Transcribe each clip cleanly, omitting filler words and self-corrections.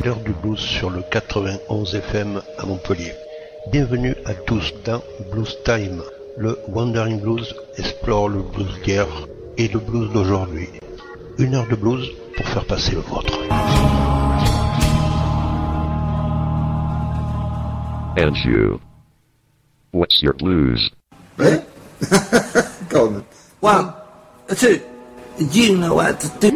c'est l'heure du blues sur le 91 FM à Montpellier. Bienvenue à tous dans Blues Time. Le Wandering Blues explore le blues d'hier et le blues d'aujourd'hui. 1 heure de blues pour faire passer le vôtre. And you, what's your blues? Right? Go on. 1, 2, you know what to do.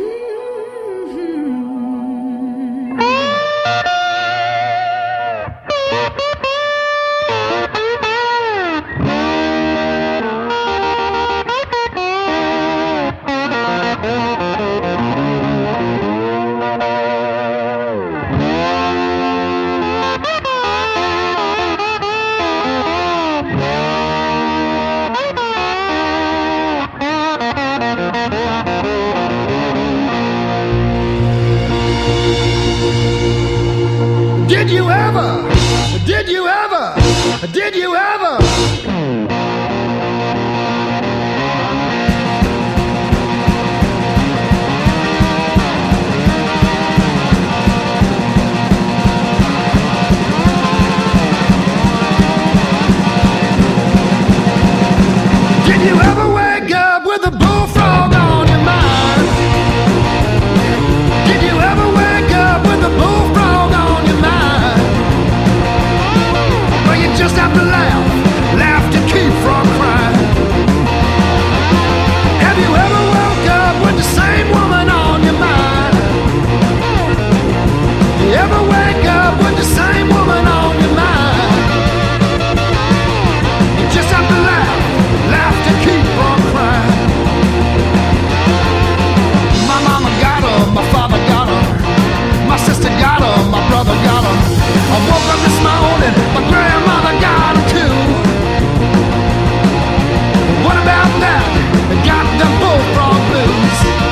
Did you ever? Did you ever wake up with a bullfrog on your mind? Did you ever wake up with a bullfrog on your mind? Well, you just have to laugh to keep from crying. Have you ever woke up with the same woman on your mind? You ever wake up with the same woman on your mind? You just have to laugh to keep from crying. My mama got her, my father got her, my sister got her, my brother got her. I woke up this morning, my grandmother got her too. What about that? They got the bullfrog blues.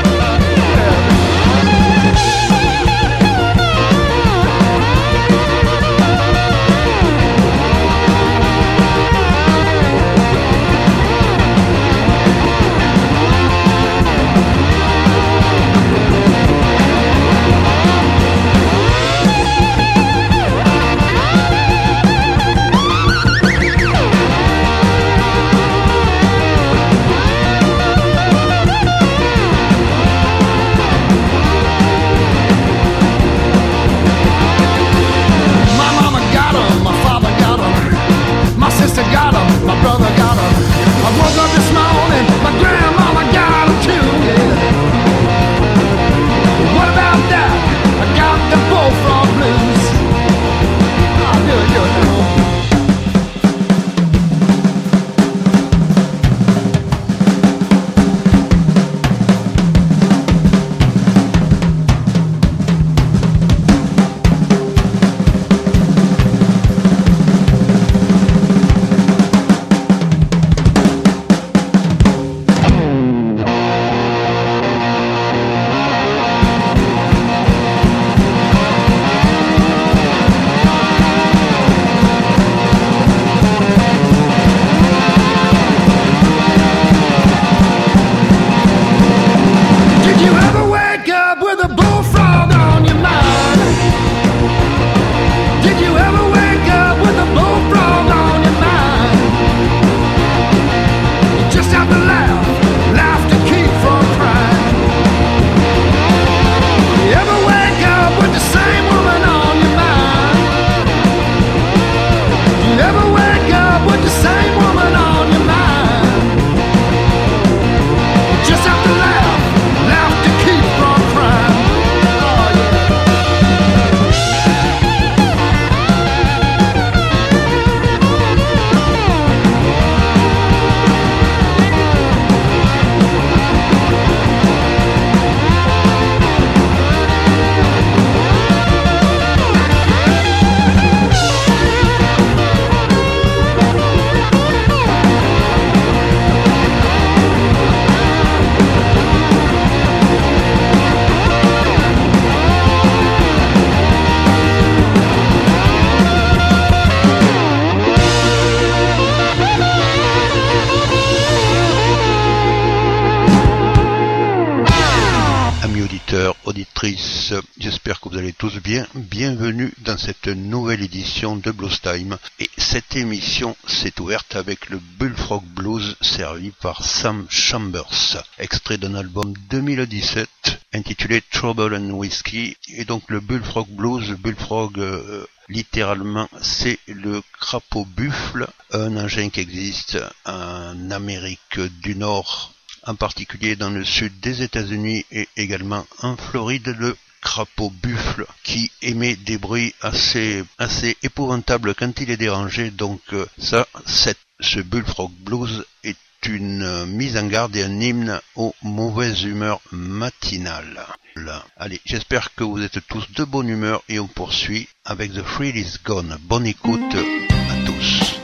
j'espère que vous allez tous bien. Bienvenue dans cette nouvelle édition de Blues Time. Et cette émission s'est ouverte avec le Bullfrog Blues servi par Sam Chambers, extrait d'un album 2017 intitulé Trouble and Whiskey. Et donc le Bullfrog Blues, Bullfrog littéralement c'est le crapaud buffle, un engin qui existe en Amérique du Nord, en particulier dans le sud des États-Unis et également en Floride, le crapaud buffle qui émet des bruits assez épouvantables quand il est dérangé. Donc ce Bullfrog Blues est une mise en garde et un hymne aux mauvaises humeurs matinales. Allez, j'espère que vous êtes tous de bonne humeur et on poursuit avec The Thrill Is Gone. Bonne écoute à tous.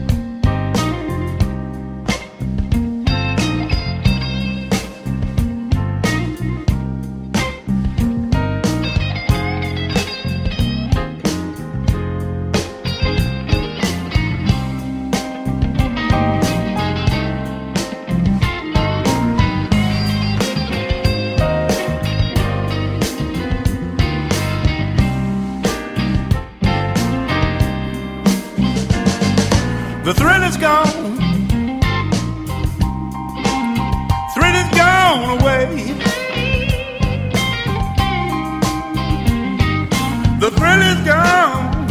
The thrill is gone. Thrill is gone away. The thrill is gone.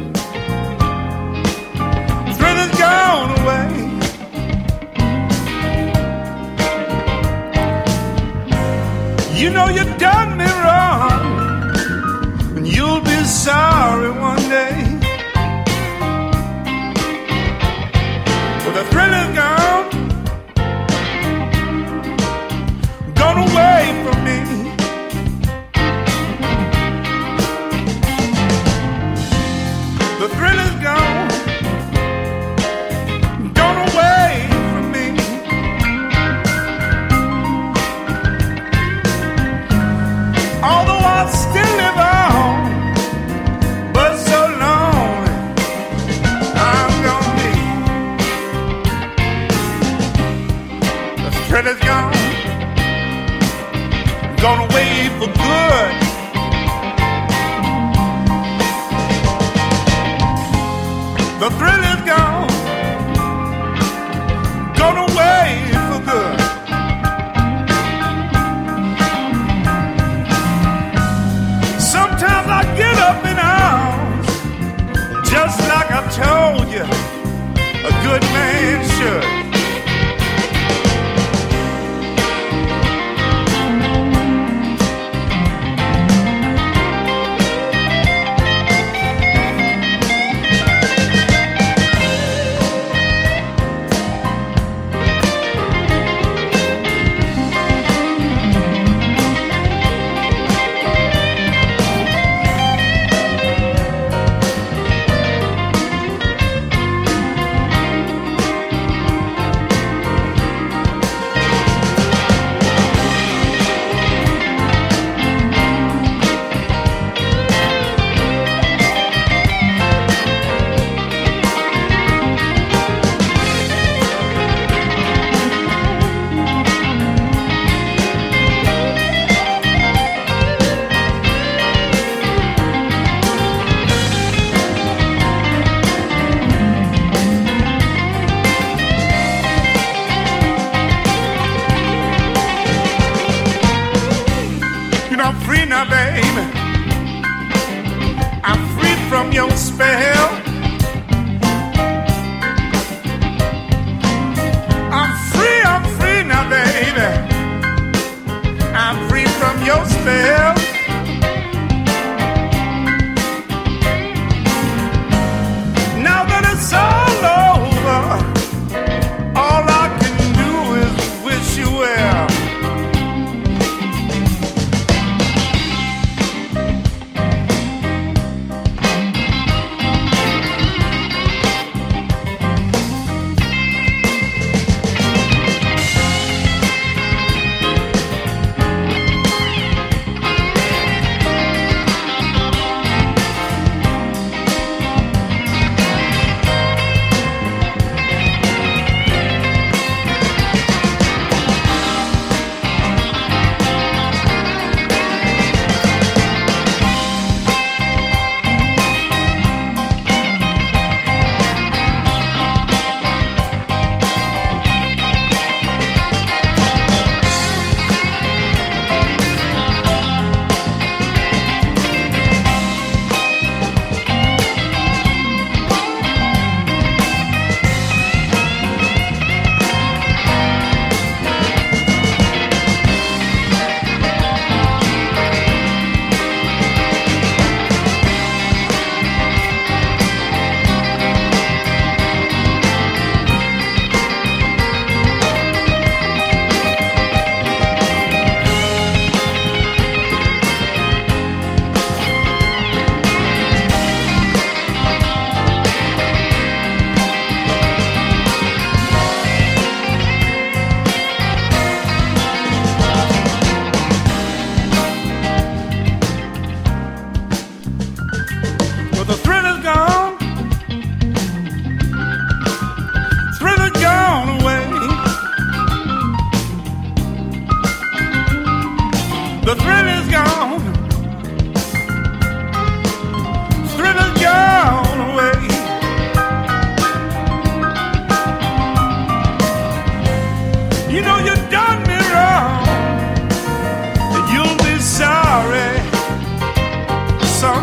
Thrill is gone away. You know you done me wrong, and you'll be sorry one day. The thrill is gone, gone away from me. The thrill is gone, gone away from me. Although I still live on, but so lonely I'm gonna be. The thrill is gone, gone away for good. The thrill is gone, gone away for good. Sometimes I get up in arms, just like I told you a good man should.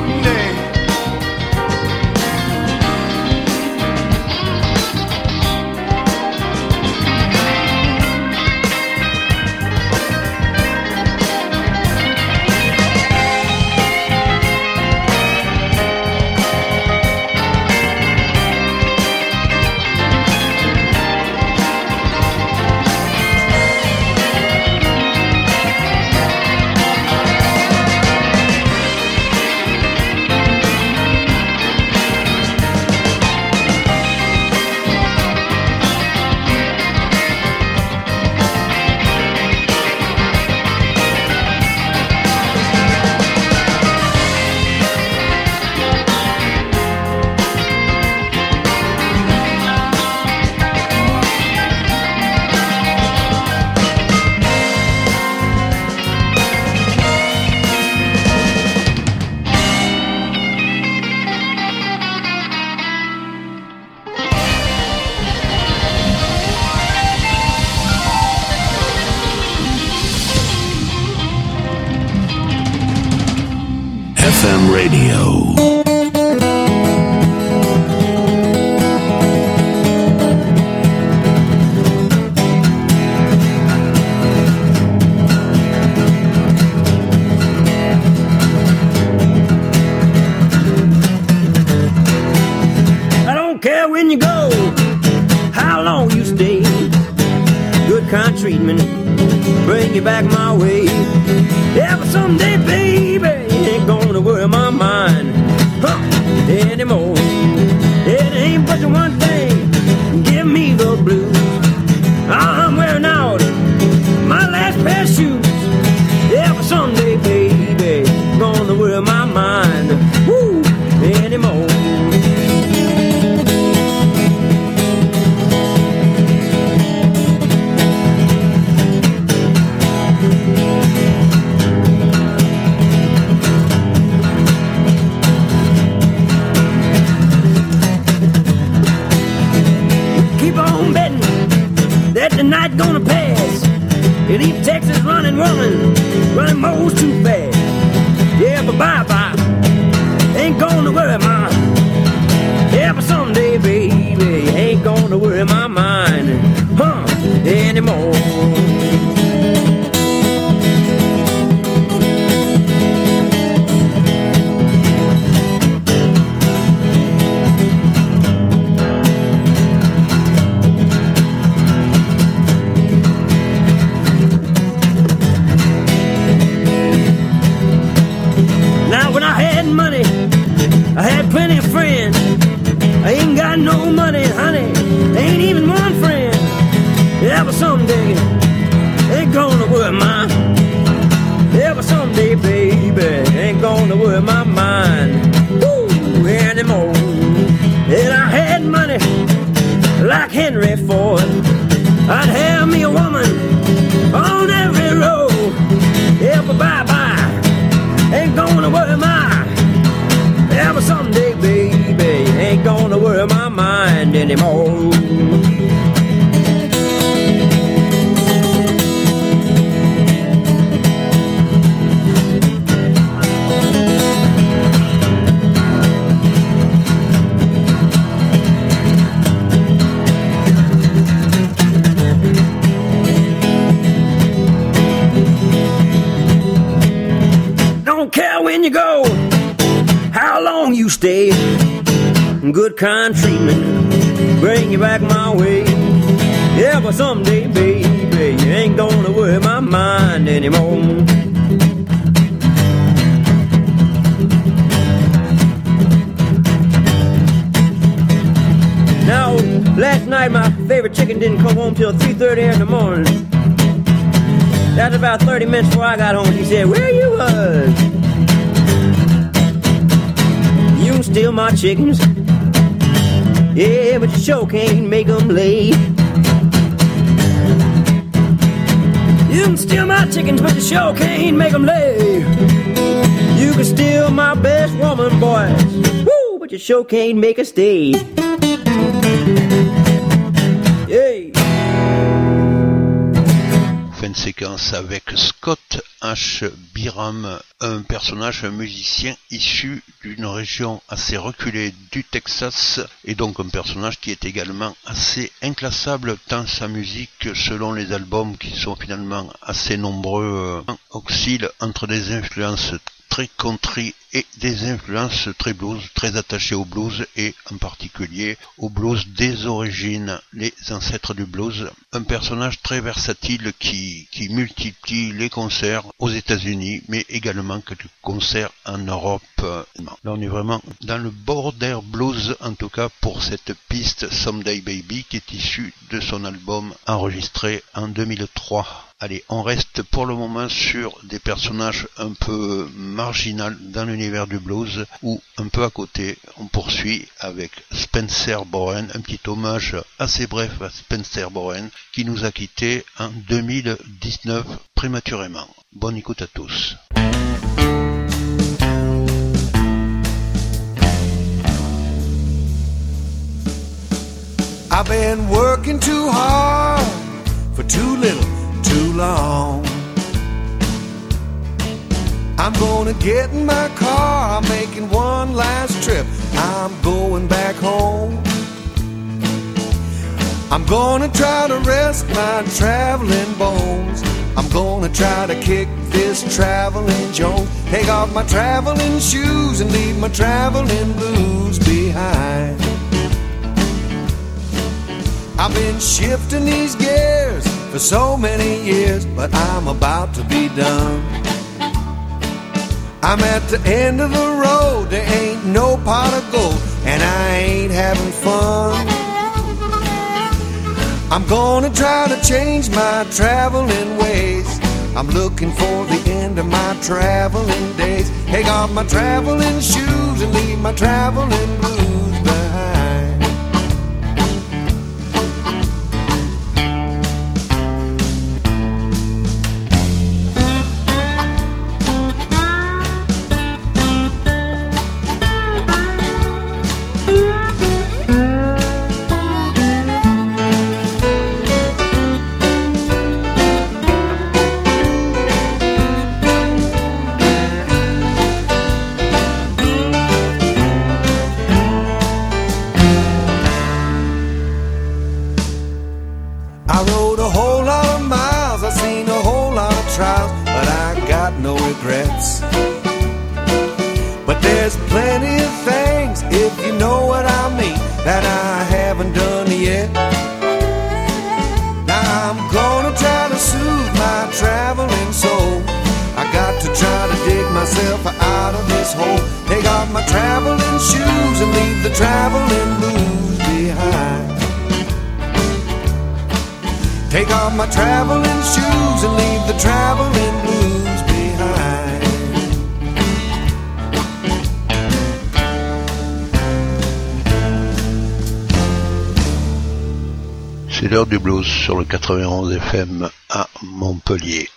someday. FM radio. I don't care when you go, how long you stay. Good kind treatment, bring you back my way. Yeah, but someday, baby, ain't gonna worry my mind anymore. It ain't but the one thing, give me the blues. I'm wearing out my last pair of shoes. Yeah, but someday, baby, gonna worry my mind anymore. The night gonna pass. You leave Texas running most too fast. Yeah, but bye-bye, ain't gonna worry my. Yeah, but someday, baby, ain't gonna worry my mind anymore. I had plenty of friends. I ain't got no money, honey. Ain't even one friend. Yeah, but someday ain't gonna worry my. Yeah, but someday, baby, ain't gonna worry my mind anymore. And I had money like Henry Ford. I'd have me a woman on every road. Yeah, but bye-bye, ain't gonna worry my. Yeah, but someday, baby, ain't gonna worry my mind anymore. Don't care when you go, how long you stay. Good kind treatment, bring you back my way. Yeah, but someday, baby, you ain't gonna worry my mind anymore. Now, last night my favorite chicken didn't come home till 3:30 in the morning. That's about 30 minutes before I got home. She said, "Where you was? You can steal my chickens. Yeah, but you sure can't make them lay. You can steal my chickens, but you sure can't make them lay. You can steal my best woman, boys. Woo, but you sure can't make her stay." Yeah. Fin de séquence avec Scott H. Byram, un personnage, un musicien issu d'une région assez reculée du Texas, et donc un personnage qui est également assez inclassable tant sa musique, selon les albums qui sont finalement assez nombreux, oscille entre des influences très country et des influences très blues, très attachées au blues et en particulier au blues des origines, les ancêtres du blues. Un personnage très versatile qui multiplie les concerts aux États-Unis mais également quelques concerts en Europe. Là on est vraiment dans le border blues, en tout cas pour cette piste Someday Baby qui est issue de son album enregistré en 2003. Allez, on reste pour le moment sur des personnages un peu marginaux dans l'univers du blues, ou un peu à côté. On poursuit avec Spencer Bowen, un petit hommage assez bref à Spencer Bowen, qui nous a quittés en 2019 prématurément. Bonne écoute à tous. I've been working too hard for too little. Too long. I'm gonna get in my car, I'm making one last trip, I'm going back home. I'm gonna try to rest my traveling bones, I'm gonna try to kick this traveling Jones, take off my traveling shoes and leave my traveling blues behind. I've been shifting these gears for so many years, but I'm about to be done. I'm at the end of the road, there ain't no pot of gold, and I ain't having fun. I'm gonna try to change my traveling ways, I'm looking for the end of my traveling days. Take off my traveling shoes and leave my traveling blues behind. But there's plenty of things, if you know what I mean, that I haven't done yet. Now I'm gonna try to soothe my traveling soul, I got to try to dig myself out of this hole. Take off my traveling shoes and leave the traveling blues behind. Take off my traveling shoes and leave the traveling blues behind. C'est l'heure du blues sur le 91 FM à Montpellier.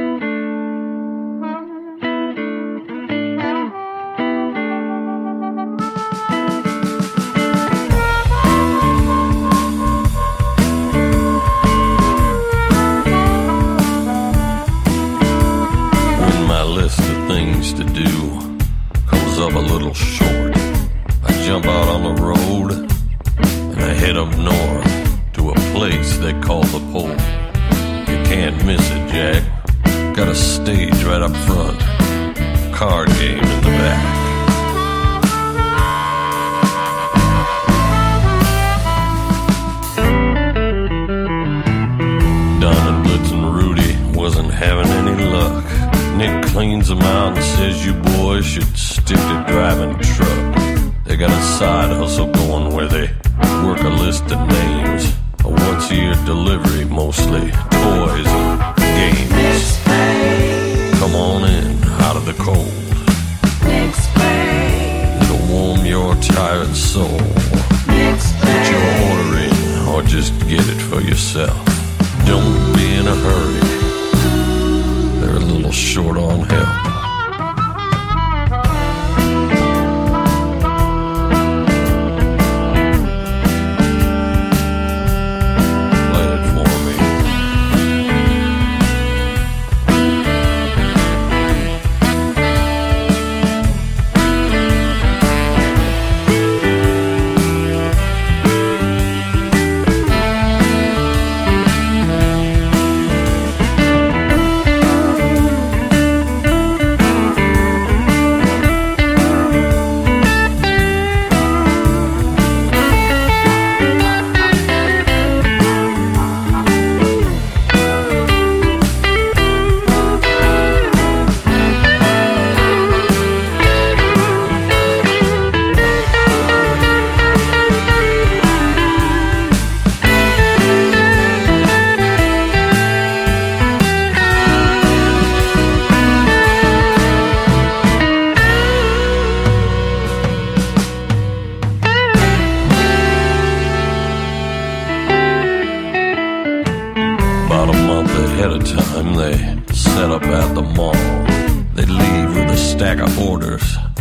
When my list of things to do comes up a little short, I jump out on the road and I head up north to a place they call the Pole. You can't miss it, Jack. Got a stage right up front, card game in the back. Don and Blitz and Rudy wasn't having any luck. Nick cleans them out and says you boys should stick to driving truck. They got a side hustle going where they work a list of names, a once-a-year delivery, mostly toys and games. Come on in, out of the cold. It'll warm your tired soul. Put your order in, or just get it for yourself. Don't be in a hurry, they're a little short on help.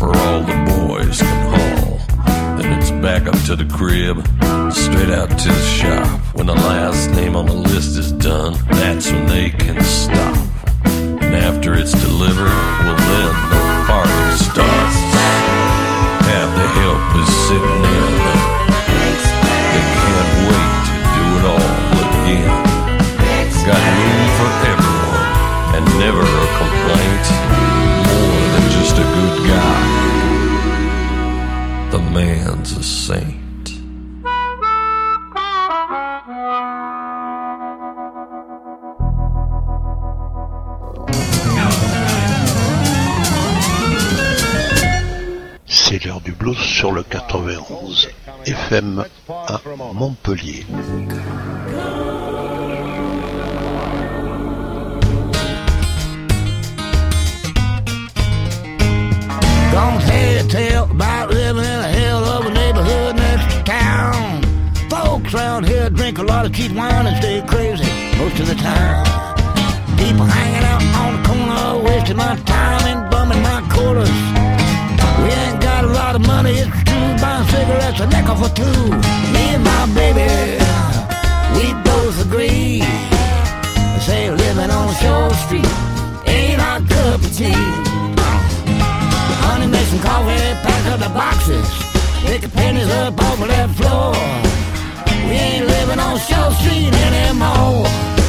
for all the boys can haul. Then it's back up to the crib, straight out to the shop. When the last name on the list is done, that's when they can stop. And after it's delivered, well then the party starts. Half the help is sitting in. They can't wait to do it all again. Got room for everyone and never a complaint. More than just a good guy, the man's a saint. C'est l'heure du blues sur le 91 FM à Montpellier. Don't say a tale about living in a hell of a neighborhood next to town. Folks around here drink a lot of cheap wine and stay crazy most of the time. People hanging out on the corner, wasting my time and bumming my quarters. We ain't got a lot of money, it's true, buying cigarettes a nickel for two. Me and my baby, we both agree. They say living on Shore Street ain't our cup of tea. Honey, make some coffee, pack up the boxes, pick the pennies up off of that floor. We ain't living on Shore Street anymore.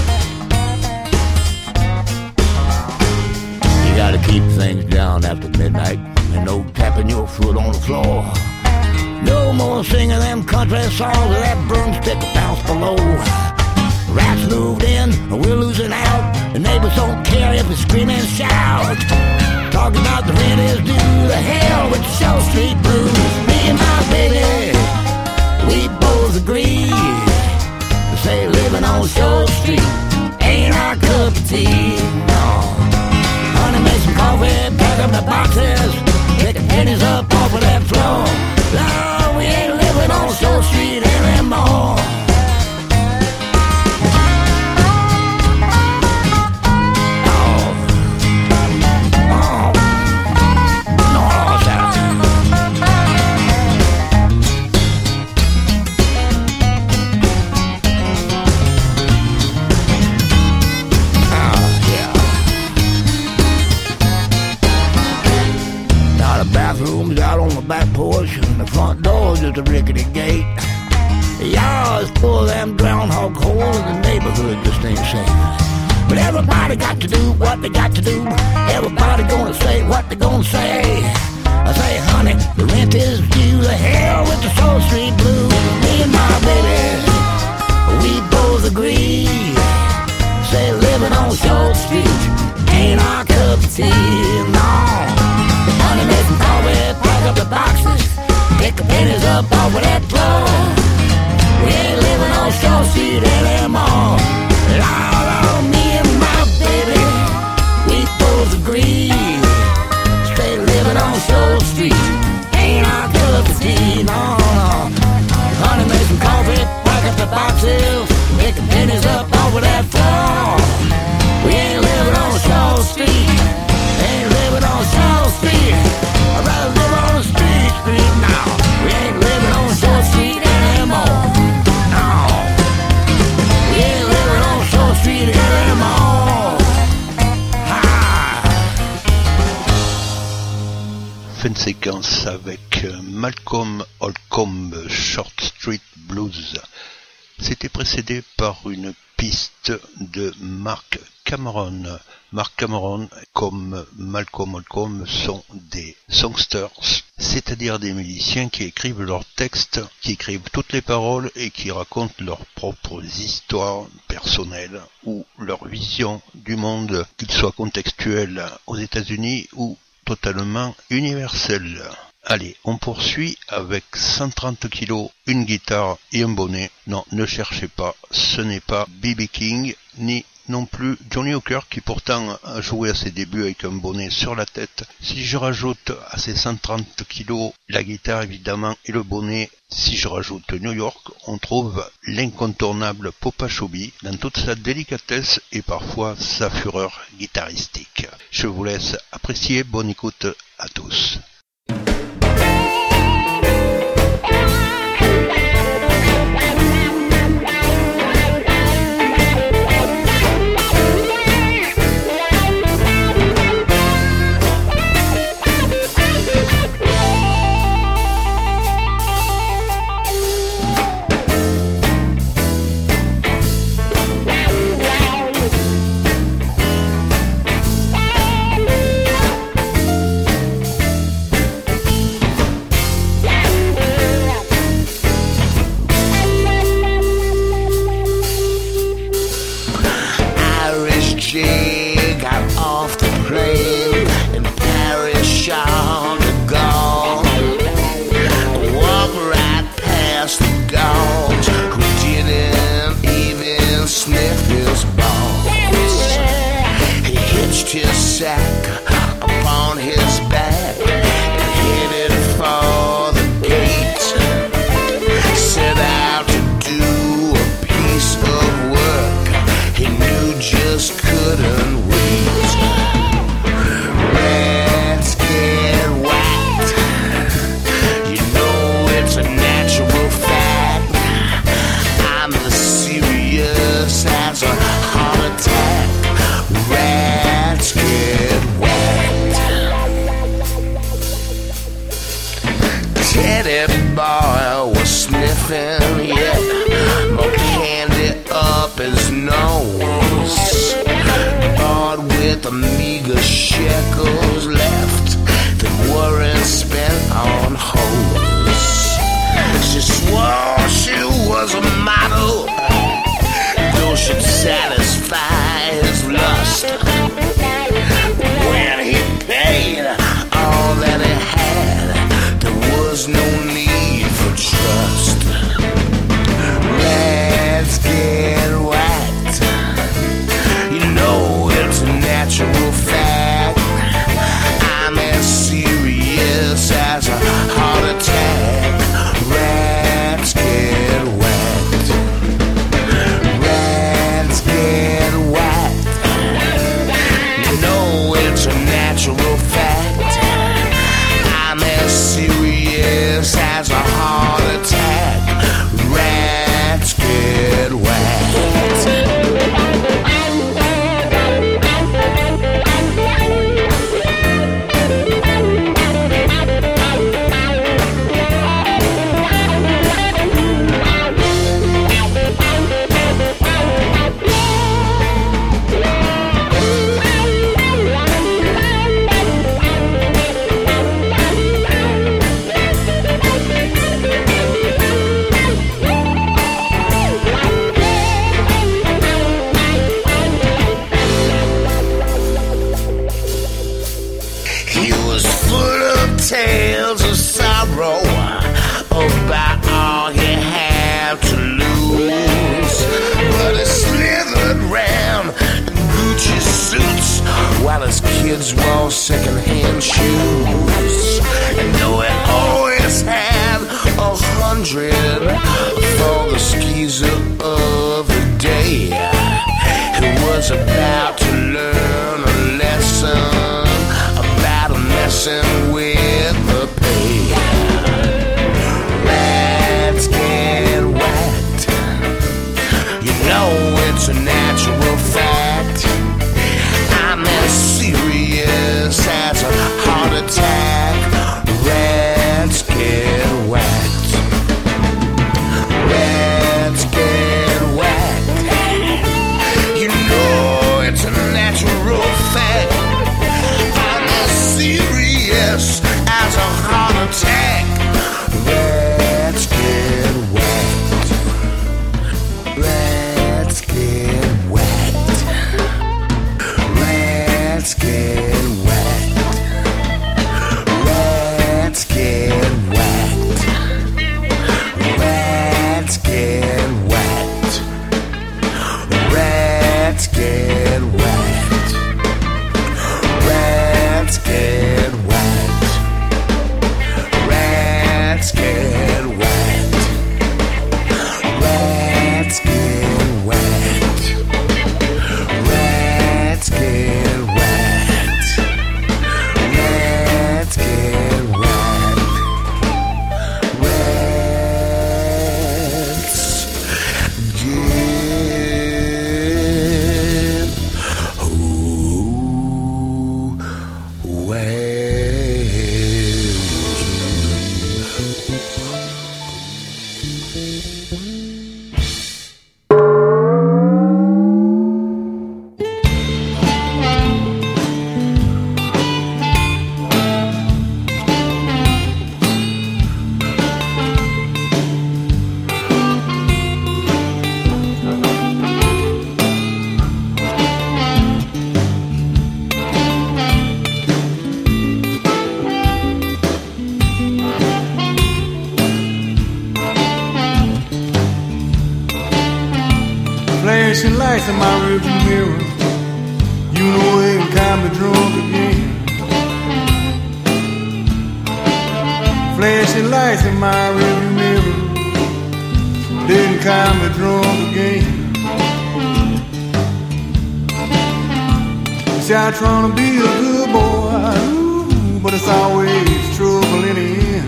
You gotta keep things down after midnight, and no tapping your foot on the floor. No more singing them country songs with that broomstick bounce below. Rats moved in, we're losing out. The neighbors don't care if we scream and shout. Talking about the rent is due, the hell with the Shore Street blues. Me and my baby, we both agree. They say living on Shore Street ain't our cup of tea. No. Honey, make some coffee, pack up the boxes, pick the pennies up off of that floor. No, we ain't living on Shore Street anymore. Bathrooms out on the back porch, and the front door's just a rickety gate. The yard's full of them groundhog holes, and the neighborhood just ain't safe. But everybody got to do what they got to do. Everybody gonna say what they gonna say. I say, honey, the rent is due. The hell with the Shore Street blues. Me and my baby, we both agree. Say living on Shore Street ain't our cup of tea, no. Honey, make some coffee, pack up the boxes, pick the pennies up off of that floor. We ain't living on Shore Street anymore. Lord, me and my baby, we both agree. Straight living on Shore Street ain't our cup of tea, no, no. Honey, make some coffee, pack up the boxes, pick the pennies up off of that floor. We ain't living on Shore Street, ain't living on Shore Street. I'd rather live on the street now. We ain't living on Shore Street anymore. No, we ain't living on Shore Street anymore. Fin de séquence avec Malcolm Holcomb, Short Street Blues. C'était précédé par une piste de Mark Cameron. Mark Cameron, comme Malcolm Holcomb, sont des songsters, c'est-à-dire des musiciens qui écrivent leurs textes, qui écrivent toutes les paroles et qui racontent leurs propres histoires personnelles ou leur vision du monde, qu'il soit contextuel aux États-Unis ou totalement universel. Allez, on poursuit avec 130 kilos, une guitare et un bonnet. Non, ne cherchez pas, ce n'est pas B.B. King, ni non plus Johnny Hooker, qui pourtant a joué à ses débuts avec un bonnet sur la tête. Si je rajoute à ces 130 kilos la guitare évidemment et le bonnet, si je rajoute New York, on trouve l'incontournable Papa Chubby dans toute sa délicatesse et parfois sa fureur guitaristique. Je vous laisse apprécier, bonne écoute à tous. teddy boy was sniffing yet more candy up his nose, bought with a meager shekels left that weren't spent on hoes. She swore she was a model, though she'd satisfy his lust. When he paid all that he had, there was no need for trust. Let's get whacked. You know it's a natural fact. I'm as serious as a heart attack. Rats get whacked. Rats get whacked. You know it's a natural fact. I'm as serious as a heart attack. Rats get whacked. Tales of sorrow about all he had to lose, but he slithered round in Gucci suits while his kids wore second-hand shoes. And though he always had 100 for the skeezer of the day, he was about to learn a lesson about messing with the pay. Rats get whacked. You know it's a natural fact. I'm as serious as a heart attack. Rats get whacked. Rats get whacked. You know it's a natural fact. Serious as a heart attack. Rats get whacked. Rats get whacked. Rats get whacked. Rats get whacked. Rats get whacked. Rats get whacked. Rats get whacked. Rats get whacked. Rats get whacked. Rats get whacked. Rats get whacked. Rats flashing lights in my rearview mirror. You know I'm kinda drunk again. Flashing lights in my rearview mirror. Didn't kinda drunk again. See, I trying to be a good boy, ooh, but it's always trouble in the end.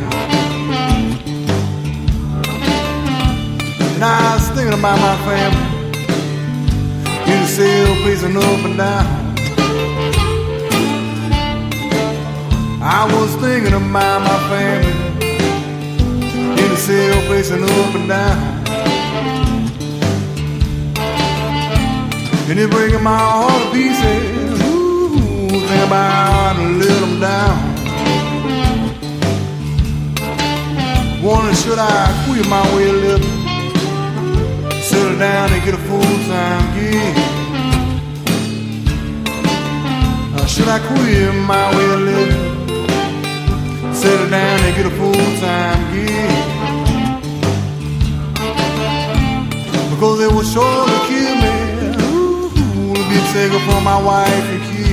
And I was thinking about my family. In the cell, pacing up and down. I was thinking about my family sail pacing up and down. And it's breaking my heart to pieces. Ooh, think about to let them down. Wondering should I quit my way of living, settle down and get a full-time gig? Should I quit my way of living, settle down and get a full-time gig? Because it was sure to kill me. Ooh, to be taken from my wife and kids.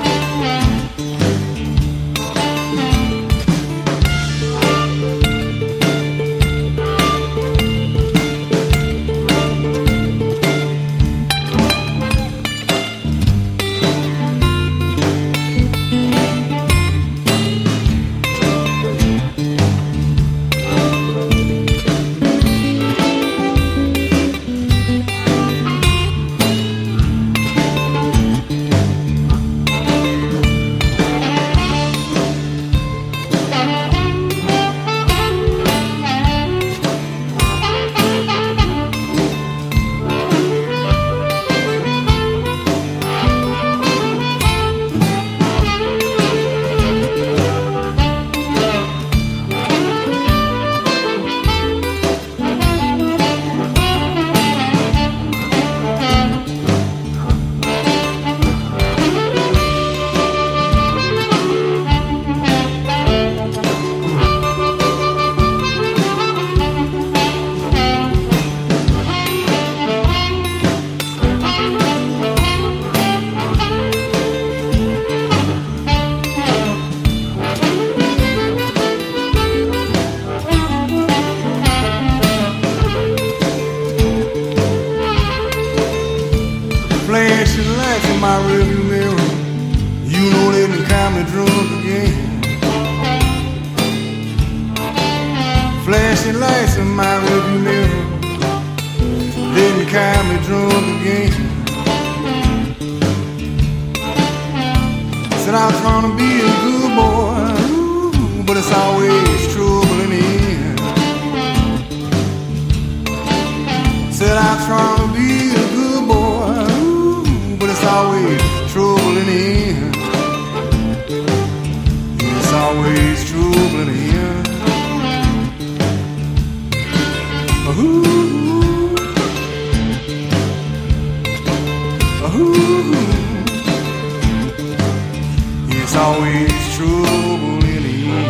Flashing lights in my rearview mirror, didn't kind me drunk again. Said I was trying to be a good boy, ooh, but it's always trouble in the end. Said I was trying to be a good boy, ooh, but it's always trouble in the end. It's always trouble in the end. Ooh, ooh, it's always trouble in the end.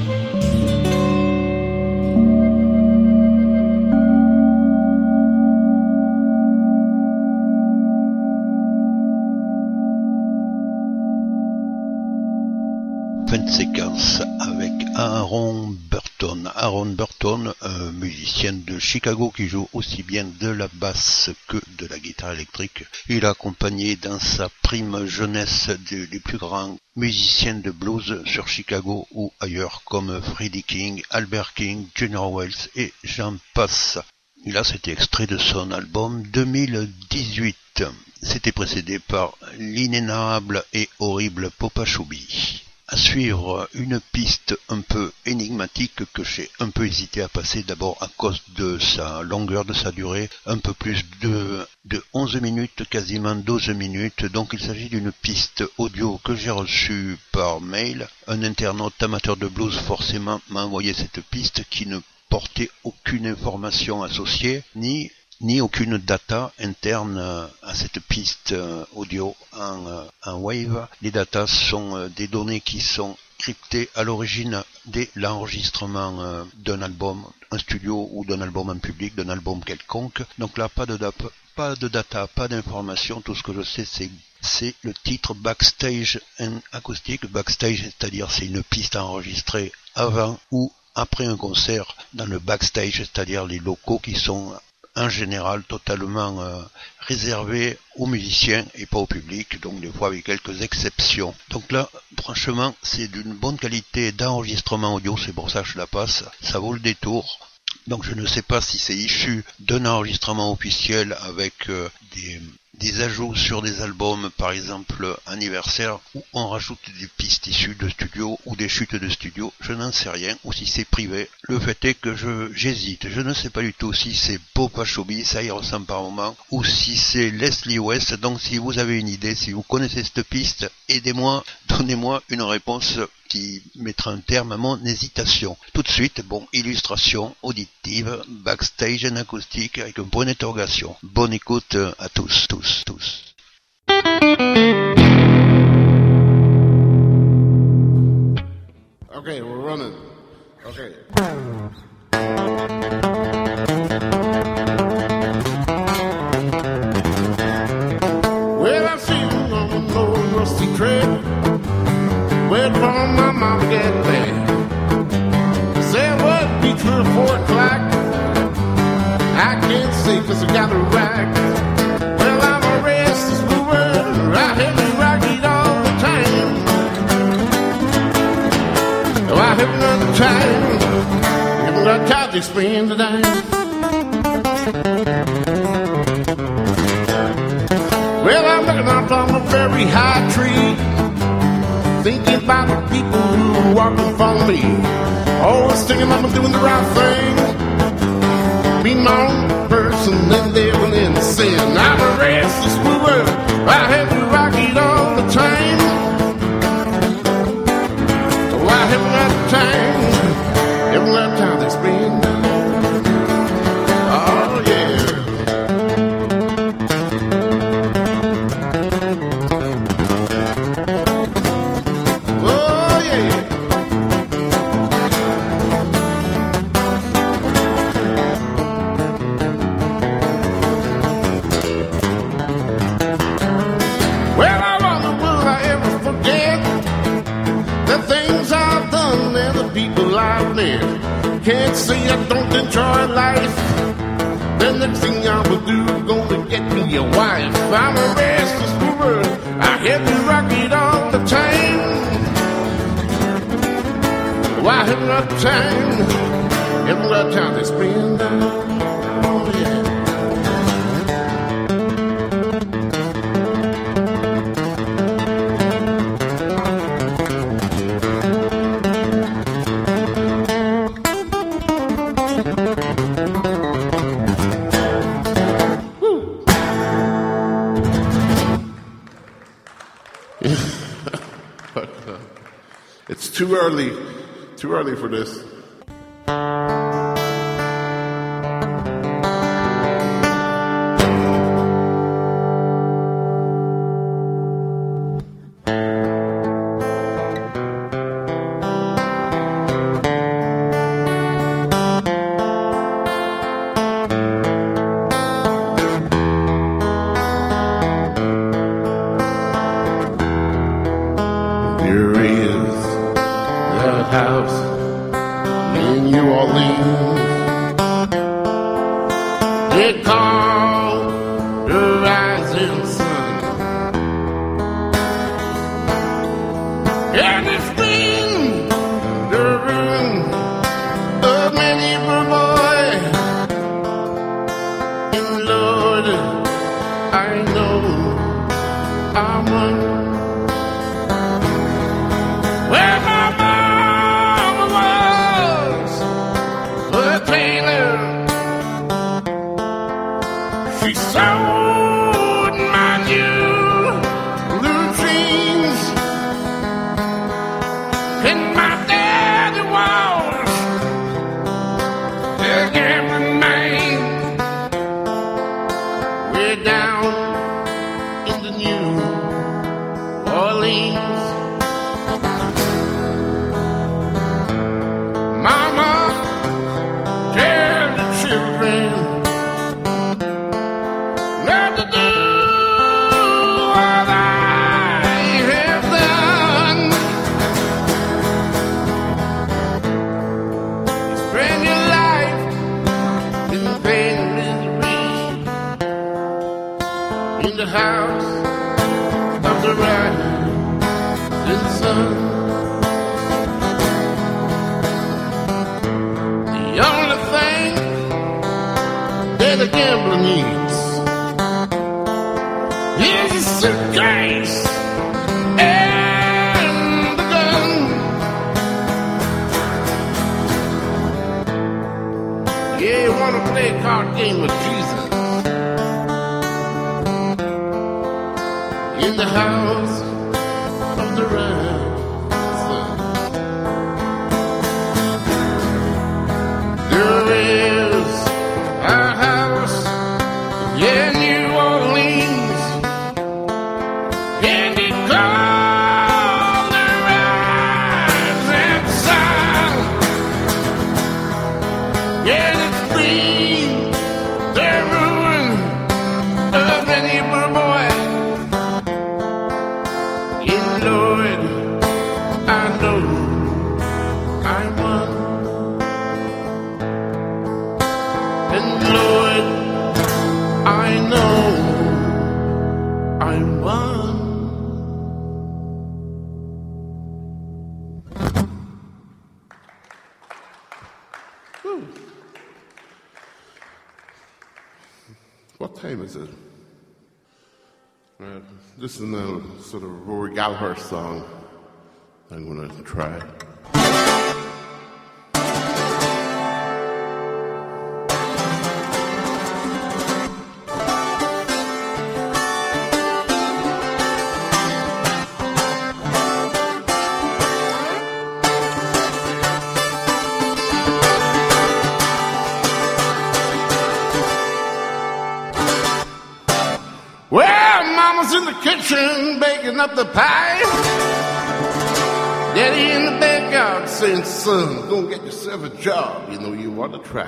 Fin de séquence avec Aaron Burton. Aaron Burton, musicien de Chicago qui joue aussi bien de la basse que de la guitare électrique. Il a accompagné dans sa prime jeunesse les plus grands musiciens de blues sur Chicago ou ailleurs comme Freddie King, Albert King, Junior Wells et j'en passe. Et là, c'était extrait de son album 2018. C'était précédé par l'inénarrable et horrible Popa Chubby. À suivre, une piste un peu énigmatique que j'ai un peu hésité à passer, d'abord à cause de sa longueur, de sa durée, un peu plus de 11 minutes, quasiment 12 minutes. Donc il s'agit d'une piste audio que j'ai reçue par mail. Un internaute amateur de blues forcément m'a envoyé cette piste qui ne portait aucune information associée, ni aucune data interne à cette piste audio en wave. Les datas sont des données qui sont cryptées à l'origine dès l'enregistrement d'un album, un studio ou d'un album en public, d'un album quelconque. Donc là, pas de data, pas d'information. Tout ce que je sais, c'est le titre Backstage and Acoustic. Backstage, c'est-à-dire c'est une piste enregistrée avant ou après un concert dans le backstage, c'est-à-dire les locaux qui sont en général totalement réservé aux musiciens et pas au public, donc des fois avec quelques exceptions. Donc là, franchement, c'est d'une bonne qualité d'enregistrement audio, c'est pour ça que je la passe, ça vaut le détour. Donc je ne sais pas si c'est issu d'un enregistrement officiel avec des ajouts sur des albums, par exemple anniversaire, où on rajoute des pistes issues de studio ou des chutes de studio, je n'en sais rien, ou si c'est privé. Le fait est que j'hésite, je ne sais pas du tout si c'est Pop Achobi, ça y ressemble par moment, ou si c'est Leslie West. Donc si vous avez une idée, si vous connaissez cette piste, aidez-moi, donnez-moi une réponse qui mettra un terme à mon hésitation. Tout de suite, illustration auditive, backstage en acoustique avec un point d'interrogation. Bonne écoute à tous. Okay, we're running. Okay. Well, I've seen on an old rusty trail where from my mom get there. Said what be 3 or 4 o'clock. I can't say 'cause I got a rack. Well, I'm a restless mover. I have to rock it all the time. Oh, I have another time. Haven't got time to explain the dime. Well, I'm looking up on a very high tree, thinking about the people who walk in front of me. Always thinking I'm doing the right thing. Being my own person and living in sin. I'm a restless mover. I have to rock it all the time. Oh, I haven't got time. Haven't got time to spend. Oh, yeah. Oh, yeah. Well, I wonder will I ever forget the things I've done and the people I've met. Can't say I don't enjoy life. The next thing I will do, gonna get me a wife. I'm a restless mover. I have to rock it all the time. Oh, I haven't got time. Haven't got time to spend. Oh, yeah. It's too early for this. There is a house in New Orleans. They call the rising sun. And it's been the ruin of many a boy. And Lord, I know I'm one. Where my mama was a tailor. She sewed my new blue jeans. And my daddy was a gambling man. We're down in the New Orleans. Mama, tell the children not to do what I have done. You spend your life in pain and misery in the house of the rising sun. The only thing that a gambler needs suitcase and the gun. Yeah, you wanna play a card game with Jesus in the house of the ransom. There is a house in New Orleans, and it called the rising sun. And it's been the ruin of an Hebrew boy. And Lord, I know I won. And Lord, I know I won. Whew. What time is it? This is a sort of Rory Gallagher song I'm going to try. Well, Mama's in the kitchen baking up the pie. Daddy in the backyard saying, son, go and get yourself a job. You know you want to try.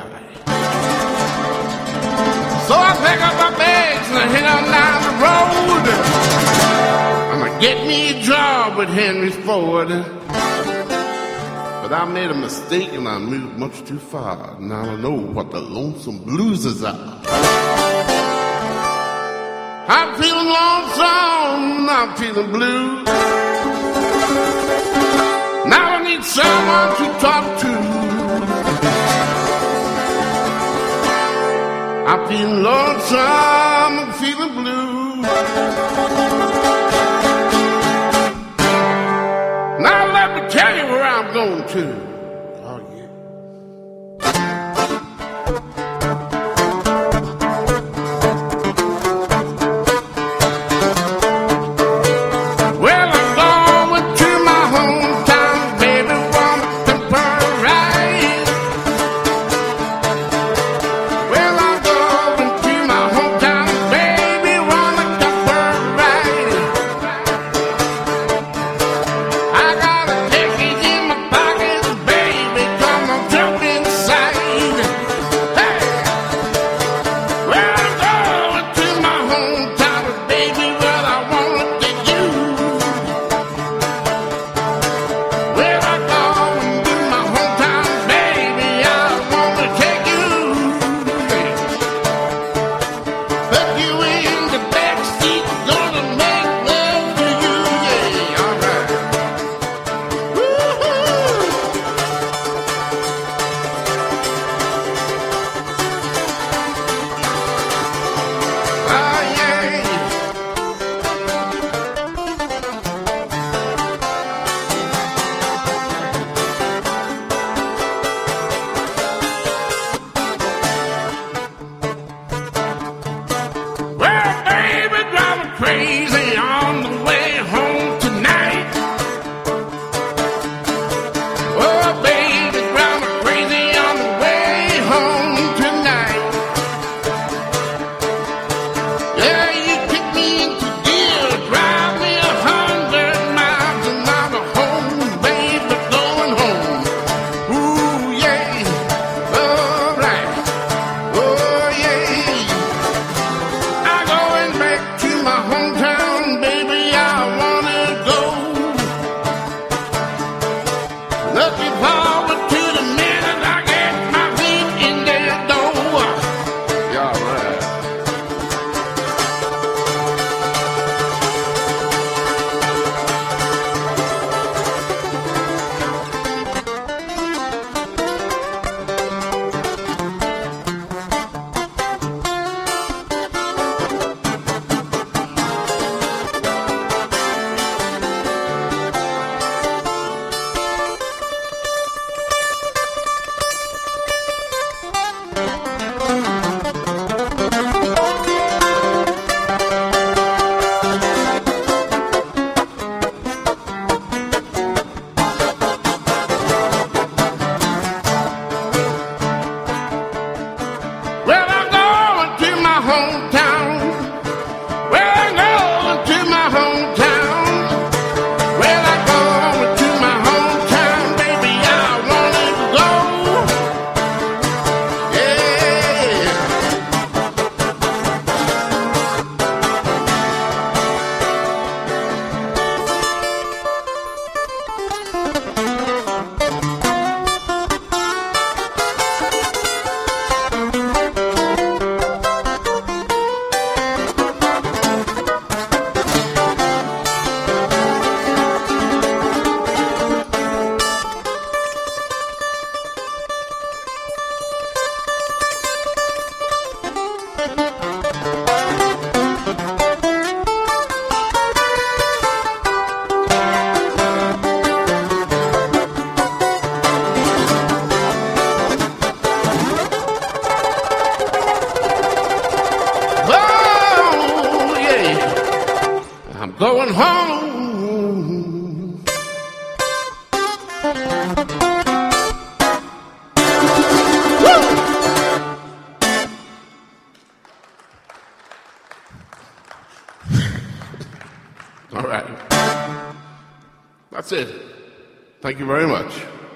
So I pack up my bags and I head on down the road. I'm going to get me a job with Henry Ford. But I made a mistake and I moved much too far. Now I know what the lonesome blues are. I'm feeling lonesome, I'm feeling blue. Now I need someone to talk to. I'm feeling lonesome, I'm feeling blue. Now let me tell you where I'm going to. Oh yeah. Well, I'm going to my hometown, baby, want to temporize. Well, I'm going to my hometown, baby, want to temporize. I got a ticket in my pocket, going home. All right. That's it. Thank you very much.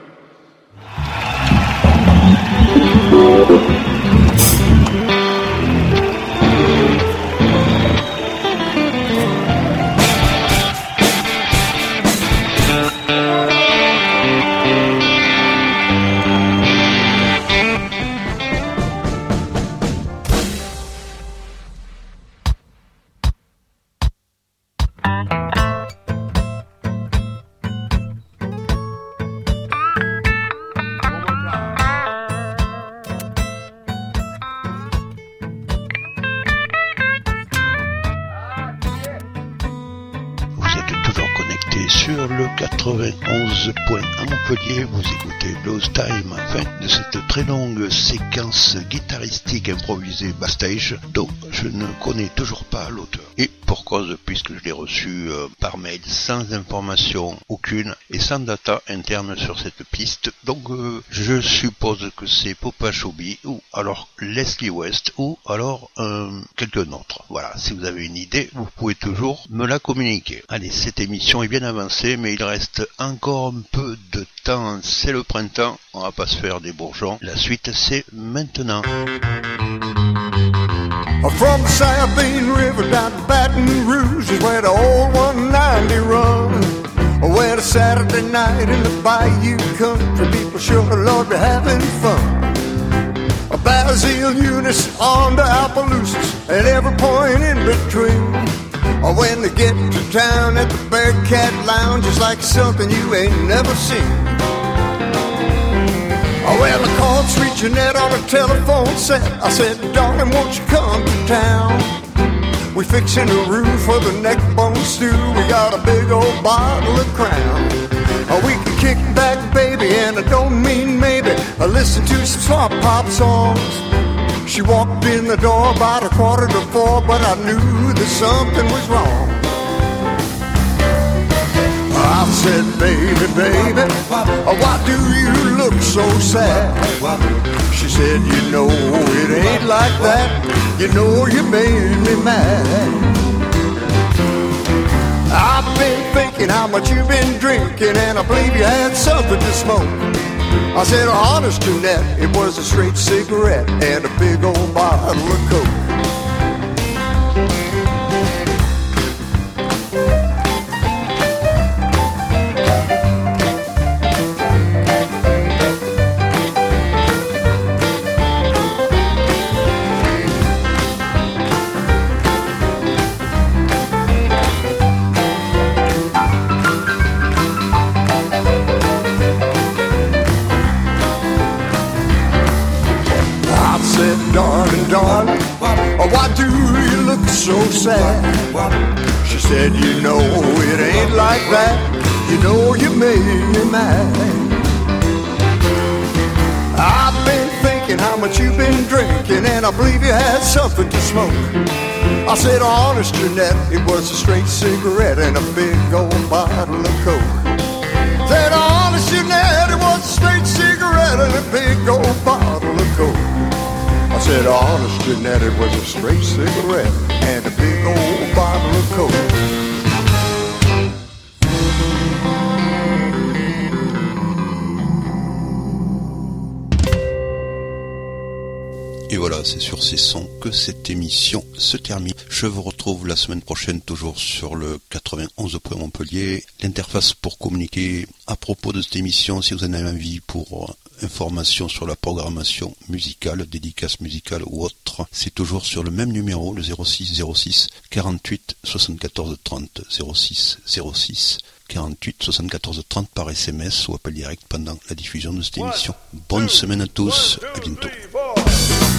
Sur le 91 à Montpellier, vous écoutez Blues Time, fin de cette très longue séquence guitaristique improvisée backstage dont je ne connais toujours pas l'auteur. Et pour cause, puisque je l'ai reçu par mail sans information aucune et sans data interne sur cette piste. Donc je suppose que c'est Popa Chubby ou alors Leslie West ou alors quelqu'un d'autre. Voilà, si vous avez une idée, vous pouvez toujours me la communiquer. Allez, cette émission est bien avancée, mais il reste encore un peu de temps. C'est le printemps, on va pas se faire des bourgeons. La suite, c'est maintenant. From the Sabine River down to Baton Rouge is where the old 190 runs. Where the Saturday night in the Bayou country people sure love to having fun. Basil, Eunice, on to Appaloosas and every point in between. When they get to town at the Bearcat Lounge, it's like something you ain't never seen. Well, I called Sweet Jeanette on a telephone set. I said, darling, won't you come to town? We fixing a room for the neck bone stew. We got a big old bottle of Crown. We can kick back, baby, and I don't mean maybe, listen to some swamp pop songs. She walked in the door about 3:45, but I knew that something was wrong. I said, baby, baby, why do you look so sad? She said, you know it ain't like that. You know you made me mad. I've been thinking how much you've been drinking, and I believe you had something to smoke. I said, honest, Jeanette, it was a straight cigarette and a big old bottle of Coke. Darling, why do you look so sad? She said, you know it ain't like that. You know you made me mad. I've been thinking how much you've been drinking, and I believe you had something to smoke. I said, honest, Jeanette, it was a straight cigarette and a big old bottle of Coke. Said, honest, Jeanette, it was a straight cigarette and a big old bottle of Coke. I said, honest, Jeanette, it was a straight cigarette and a big old bottle of Coke. Et voilà, c'est sur ces sons que cette émission se termine. Je vous retrouve la semaine prochaine, toujours sur le 91 Montpellier. L'interface pour communiquer à propos de cette émission, si vous en avez envie, pour informations sur la programmation musicale, dédicace musicale ou autre, c'est toujours sur le même numéro, le 06 06 48 74 30, 06 06 48 74 30 par SMS ou appel direct pendant la diffusion de cette émission. Bonne semaine à tous, à bientôt.